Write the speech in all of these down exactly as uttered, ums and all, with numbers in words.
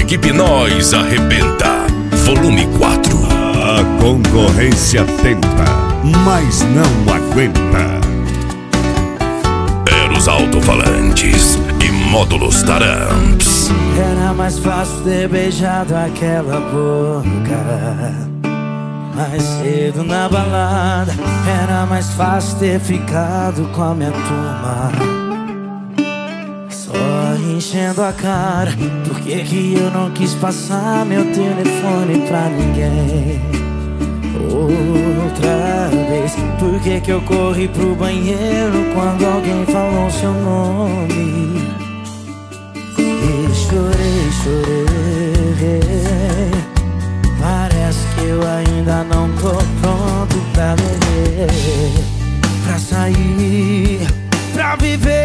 equipe Nós Arrebenta, volume quatro. A concorrência tenta, mas não aguenta. Eros alto-falantes e módulos Taramps. Era mais fácil ter beijado aquela boca mais cedo na balada. Era mais fácil ter ficado com a minha turma só enchendo a cara. Por que que eu não quis passar meu telefone pra ninguém outra vez? Por que que eu corri pro banheiro quando alguém falou seu nome? E chorei, chorei. Parece que eu ainda não tô pronto pra beber, pra sair, pra viver.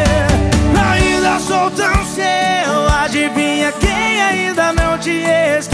Ainda sou tão seu, adivinha quem ainda não te esqueceu?